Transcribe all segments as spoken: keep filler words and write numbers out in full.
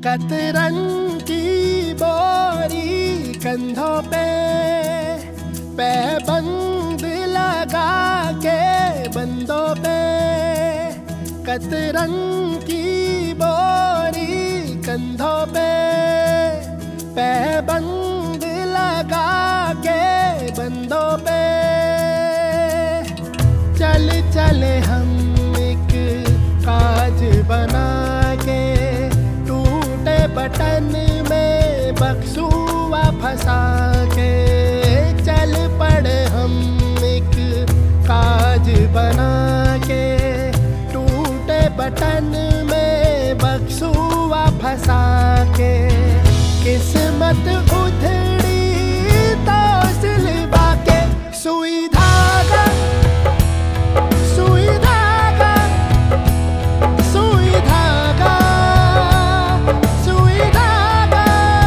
कतरन की बोरी कंधों पे पैबंद लगा के बंदों पे, कतरन की बोरी कंधों पे पैबंद लगा के बंदों पे, चल चले हम एक काज बना के, टूटे बटन में बक्सुआ फंसा के, चल पड़े हम एक काज बना के, टूटे बटन में बक्सुआ फंसा के, किस्मत उधड़ी तो सिलवा के, सुई धागा सुई धागा सुई धागा सुई धागा,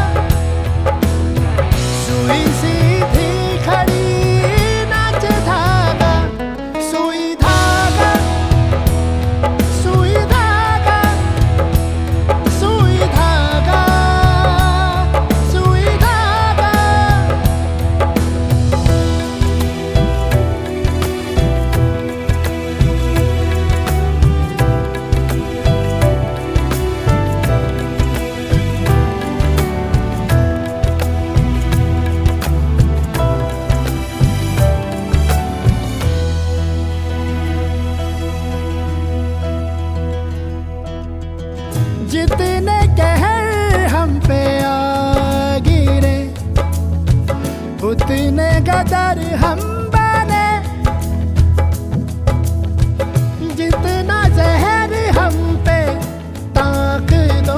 सुई सीधी खड़ी नाच धागा, सुई धागा सुई धागा सुई धागा सुई धागा। जितने कहर हम पे आ गिरे, उतने गदर हम बने, जितना जहर हम पे ताक दो,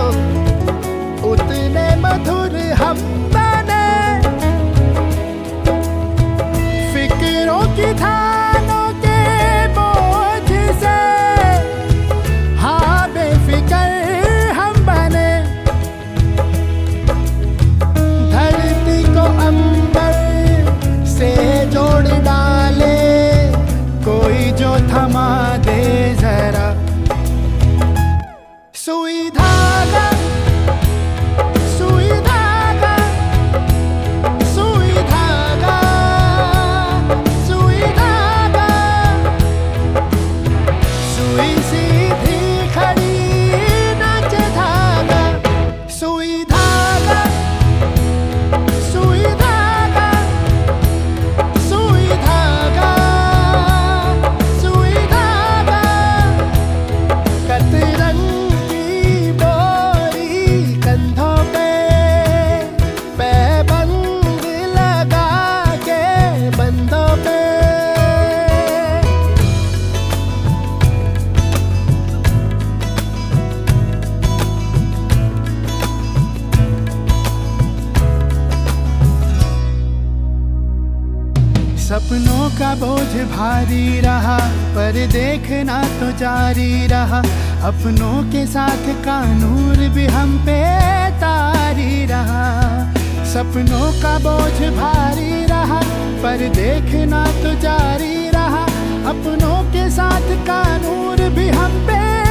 उतने मधुर हम बने, फिक्रों की थानों के बोझ से हाँ बेफिक्र हम बने, धरती को अंबर से जोड़ डाले कोई जो थमा दे जरा, सुई धागा सुई धागा सुई धागा सुई धागा, सुई सीधी खड़ी नाच धागा, सुई धागा सुई धागा सुई धागा सुई धागा, कतरन की बोरी कंधों पे पैबंद लगा के बंदों पे। सपनों का बोझ भारी रहा पर देखना तो जारी रहा, अपनों के साथ का नूर भी हम पे तारी रहा, सपनों का बोझ भारी रहा पर देखना तो जारी रहा, अपनों के साथ का नूर भी हम पे